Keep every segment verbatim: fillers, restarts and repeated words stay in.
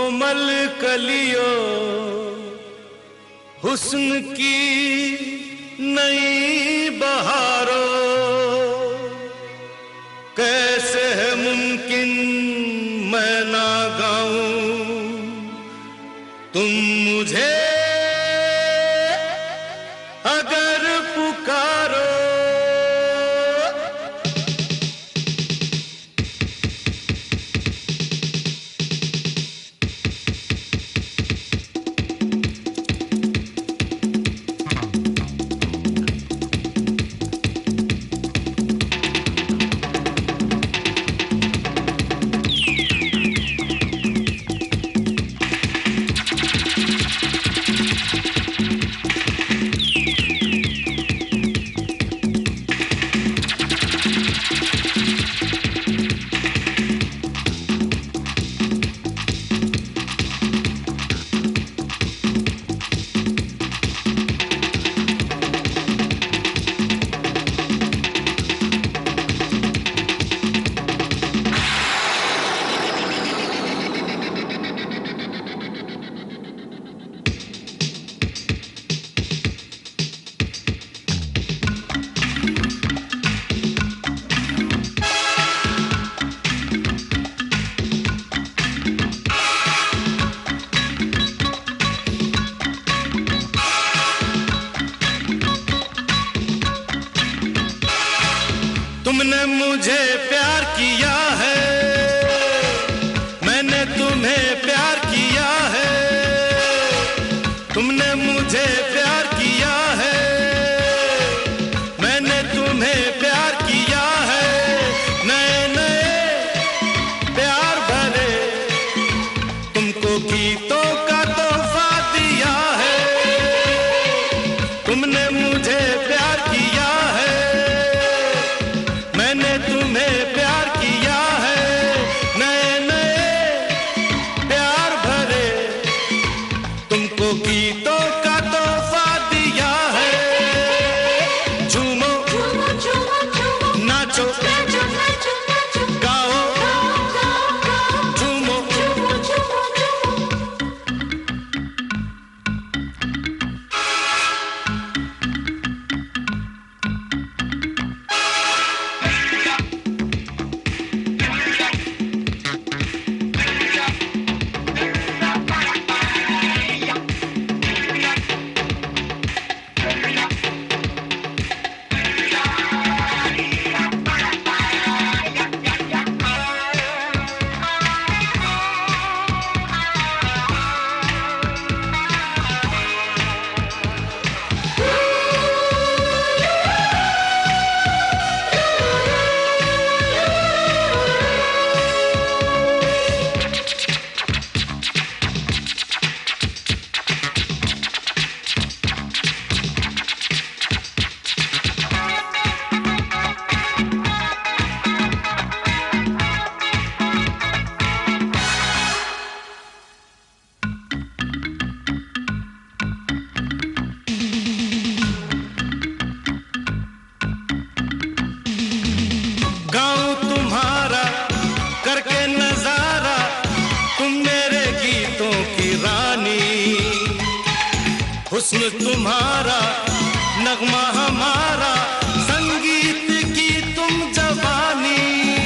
कोमल कलियों हुस्न की नई बहारों, कैसे है मुमकिन मैं ना गाऊं तुम मुझे अगर पुकारो। तुमने मुझे प्यार किया है, मैंने तुम्हें प्यार किया है। तुमने मुझे प्यार किया है, मैंने तुम्हें प्यार किया है। नए नए प्यार भरे तुमको गीतों का तोहफा दिया है। तुमने मुझे प्यार किया है, मैंने तुम्हें प्यार किया है। नए नए प्यार भरे तुमको गीतों का तोहफा दिया है। झूमो झूमो झूमो झूमो, नाचो नाचो नाचो नाचो, गाओ गाओ गाओ गाओ, झूमो झूमो झूमो झूमो। गाऊं तुम्हारा करके नजारा, तुम मेरे गीतों की रानी। हुस्न तुम्हारा नगमा हमारा, संगीत की तुम जवानी।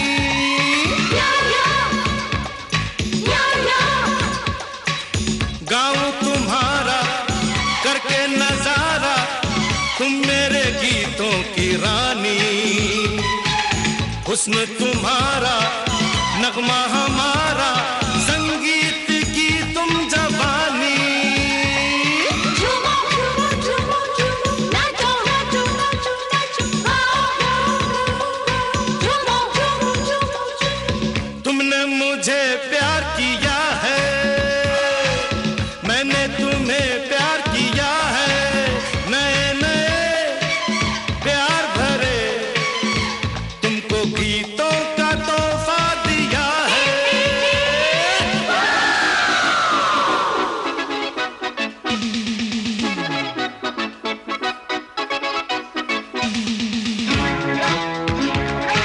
गाऊं तुम्हारा करके नजारा, तुम मेरे गीतों की रानी। हुस्न तुम्हारा नगमा हमारा, संगीत की तुम जवानी। झूमो झूमो झूमो झूमो, नाचो नाचो नाचो नाचो, गाओ गाओ गाओ, झूमो झूमो झूमो झूमो। तुमने मुझे प्यार किया है, मैंने तुम्हें प्यार किया है। नए नए प्यार भरे तुमको गीतों का तोहफा दिया है।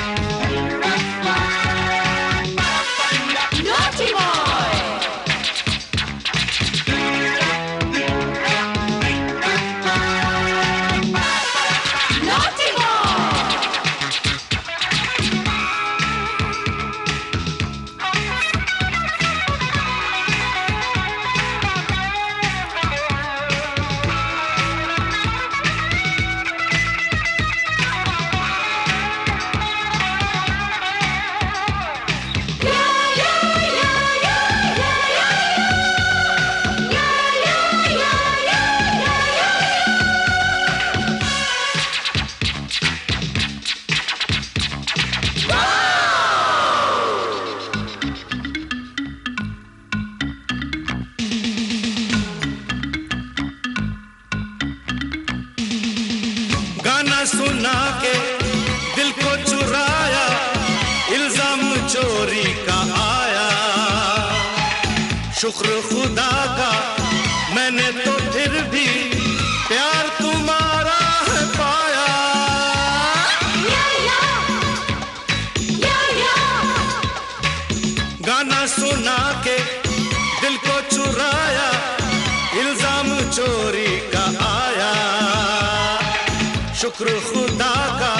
Naughty boy! सुना के दिल को चुराया, इल्जाम चोरी का आया। शुक्र खुदा का मैंने तो फिर भी प्यार तुम्हारा है पाया। या या, या या। गाना सुना के दिल को चुराया, इल्जाम चोरी का आया। शुक्र खुदा का